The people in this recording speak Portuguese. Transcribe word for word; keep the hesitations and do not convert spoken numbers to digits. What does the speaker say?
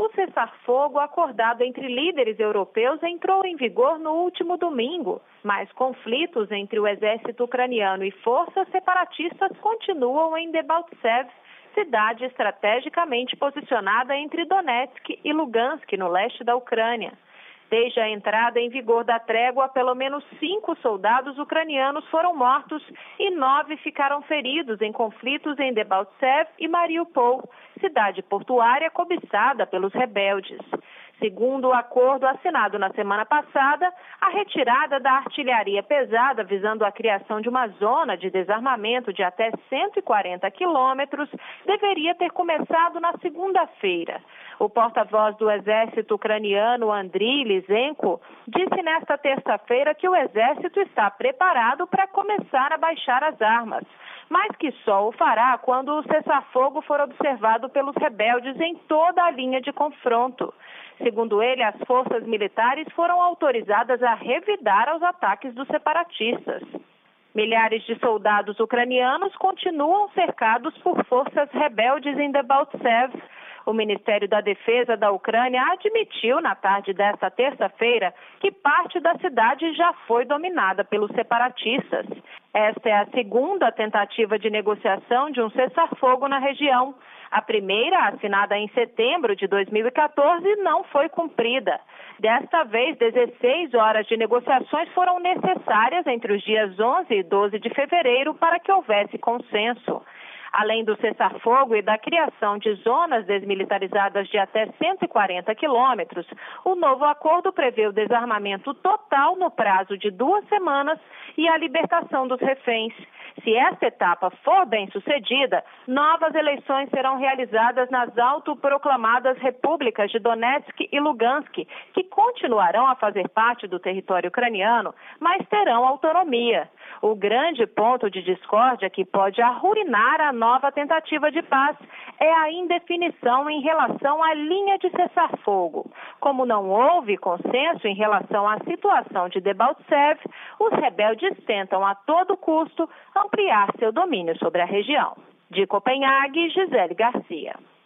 O cessar-fogo acordado entre líderes europeus entrou em vigor no último domingo, mas conflitos entre o exército ucraniano e forças separatistas continuam em Debaltsev, cidade estrategicamente posicionada entre Donetsk e Lugansk, no leste da Ucrânia. Desde a entrada em vigor da trégua, pelo menos cinco soldados ucranianos foram mortos e nove ficaram feridos em conflitos em Debaltsev e Mariupol, cidade portuária cobiçada pelos rebeldes. Segundo o acordo assinado na semana passada, a retirada da artilharia pesada visando a criação de uma zona de desarmamento de até cento e quarenta quilômetros deveria ter começado na segunda-feira. O porta-voz do exército ucraniano, Andriy Lysenko, disse nesta terça-feira que o exército está preparado para começar a baixar as armas, mas que só o fará quando o cessar-fogo for observado pelos rebeldes em toda a linha de confronto. Segundo ele, as forças militares foram autorizadas a revidar aos ataques dos separatistas. Milhares de soldados ucranianos continuam cercados por forças rebeldes em Debaltsev. O Ministério da Defesa da Ucrânia admitiu na tarde desta terça-feira que parte da cidade já foi dominada pelos separatistas. Esta é a segunda tentativa de negociação de um cessar-fogo na região. A primeira, assinada em setembro de dois mil e quatorze, não foi cumprida. Desta vez, dezesseis horas de negociações foram necessárias entre os dias onze e doze de fevereiro para que houvesse consenso. Além do cessar-fogo e da criação de zonas desmilitarizadas de até cento e quarenta quilômetros, o novo acordo prevê o desarmamento total no prazo de duas semanas e a libertação dos reféns. Se esta etapa for bem sucedida, novas eleições serão realizadas nas autoproclamadas repúblicas de Donetsk e Lugansk, que continuarão a fazer parte do território ucraniano, mas terão autonomia. O grande ponto de discórdia que pode arruinar a nova tentativa de paz é a indefinição em relação à linha de cessar-fogo. Como não houve consenso em relação à situação de Debaltsev, os rebeldes tentam a todo custo ampliar seu domínio sobre a região. De Copenhague, Gisele Garcia.